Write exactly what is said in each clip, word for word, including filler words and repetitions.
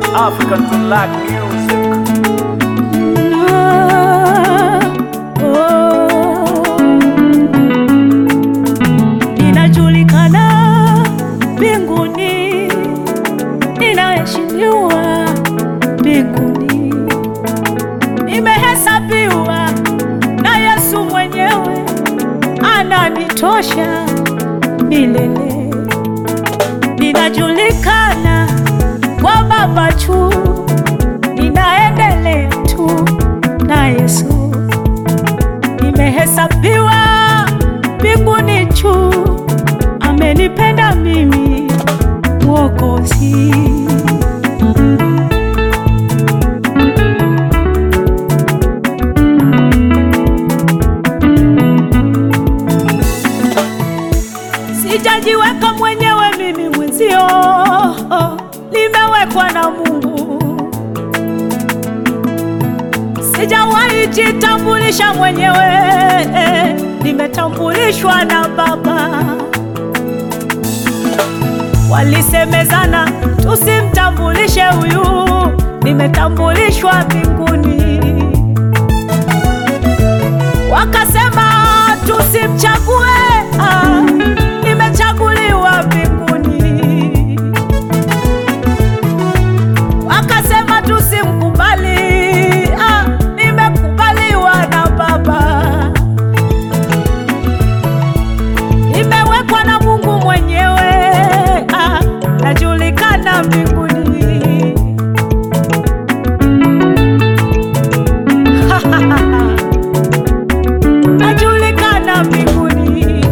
African black music. Ninajulikana mbinguni, ninaheshimiwa mbinguni, nimehesabiwa na Yesu mwenyewe, ananitosha milele. Ninajulikana kwa Baba tu, ninaendelea tu na Yesu, nimehesabiwa mbinguni tu, amenipenda mimi Mwokozi. Sijajiweka mwenyewe mimi mwenzio, nimewekwa na Mungu. Sijawahi jitambulisha mwenyewe, nimetambulishwa na Baba. Walisemezana tusimtambulishe huyu, nimetambulishwa mbinguni. Wakasema tusimchague, ah, nimechaguliwa mbinguni. Wakasema tusimkubali, ah, nimekubaliwa na Baba. Nimewekwa na Mungu mwenyewe, ah, najulikana mbinguni. Najulikana mbinguni,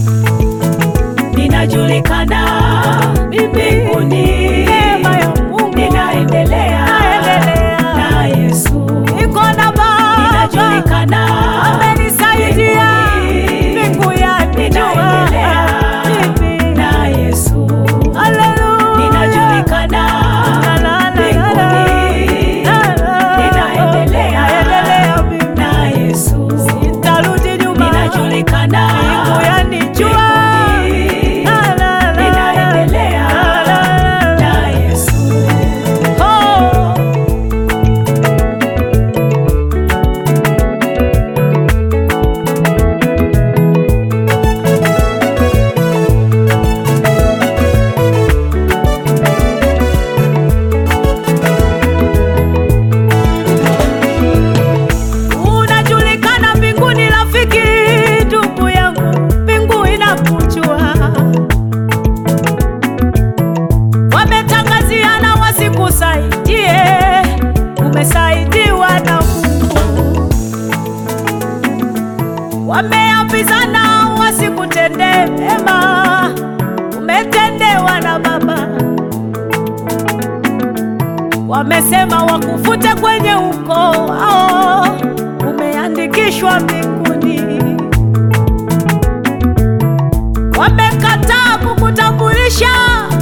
ninajulikana mbinguni. Neema ya Mungu ninaendelea na Yesu, niko na Baba, ninajulikana, amenisaidia mbingu yanijua na Yesu. Haleluya, ninajulikana mbinguni, ninaendelea na Yesu. Sitarudi nyuma, ninajulikana mbingu yanijua. Unajulikana mbinguni rafiki, ndugu yangu, mbingu inakujua. Wametangaziana wasikusaidie, umesaidiwa na Mungu. Wameambizana wasikutendee mema, umetendewa na Baba. Wamesema wakufute kwenye ukoo wao, umeandikishwa mbinguni. Wamekataa kukutambulisha,